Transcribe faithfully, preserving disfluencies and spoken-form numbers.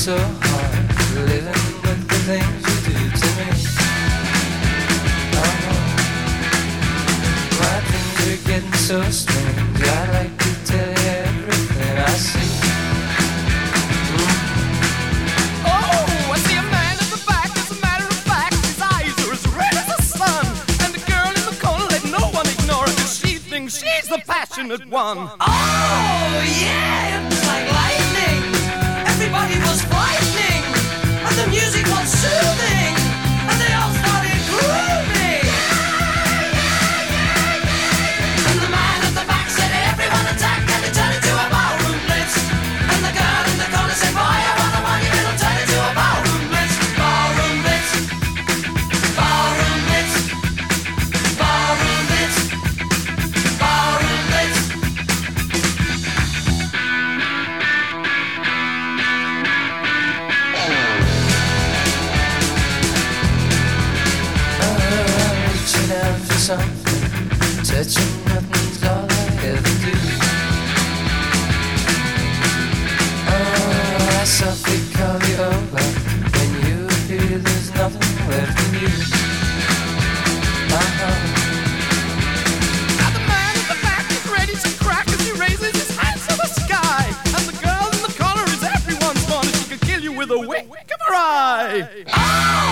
so hard living with the things you do to me. Oh, my dreams are getting so strange. I'd like to tell you everything I see. Oh, I see a man at the back. As a matter of fact, his eyes are as red as the sun. And the girl in the corner, let no one ignore her, 'cause she thinks she's the passionate one. Oh, yeah, it was like lightning. Everybody was frightening, and the music was soothing, and they all started grooving. And the man at the back said, everyone attack, and it turned into a ballroom blitz. And the girl in the corner said, boy, I wanna want you, it'll turn into a ballroom blitz. Ballroom blitz, ballroom blitz, ballroom blitz, ballroom blitz. Reaching out for something, touching nothing's all I ever do. Oh, I softly call you over. When you appear, there's nothing left in you. Uh-huh. Now the man at the back is ready to crack as he raises his hands to the sky. And the girl in the corner is everyone's fun. She could kill you with a wink of her eye. Oh,